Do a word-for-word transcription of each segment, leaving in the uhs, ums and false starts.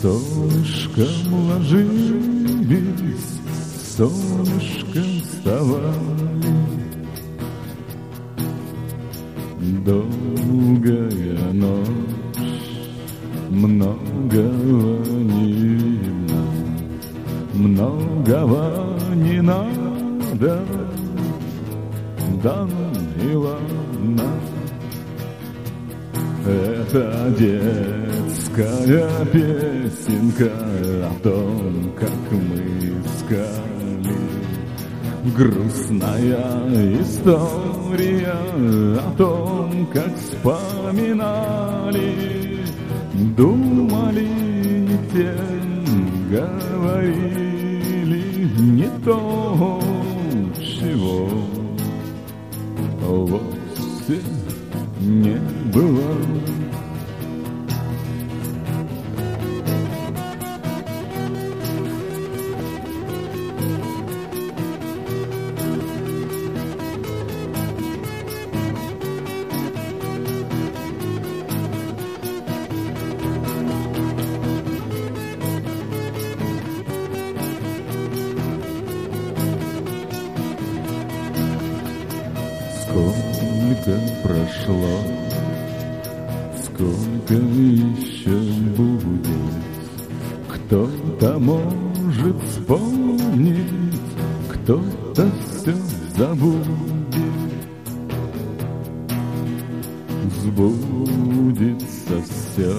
Солнышком ложились, солнышком вставали. Долгая ночь, многого не видно, многого не надо, да ну и ладно. Это детская песенка о том, как мы искали. Грустная история о том, как вспоминали. Думали не тем, говорили не то, чего вовсе не было. Сколько прошло, сколько еще будет, кто-то может вспомнить, кто-то все забудет. Сбудется все,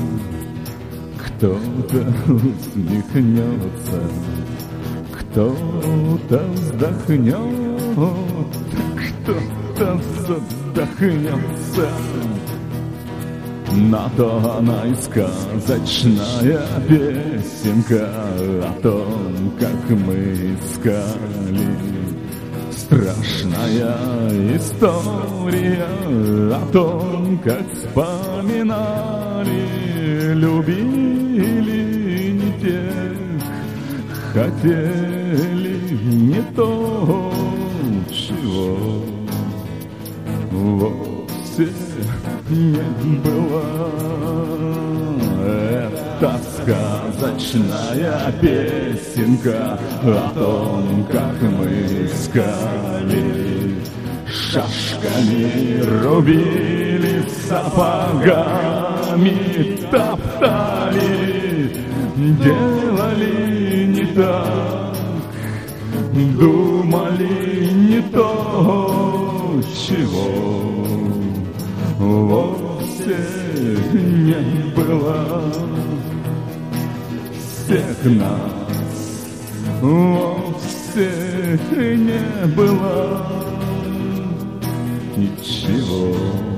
кто-то усмехнется, кто-то вздохнет, кто-то задохнется. На то она и сказочная песенка о том, как мы искали. Страшная история о том, как вспоминали. Любили не тех, хотели не то, чего вовсе не было. Это сказочная песенка о том, как мы искали. Шашками рубили, сапогами топтали, делали не так, думали не то, чего вовсе не было. Всех нас вовсе не было ничего.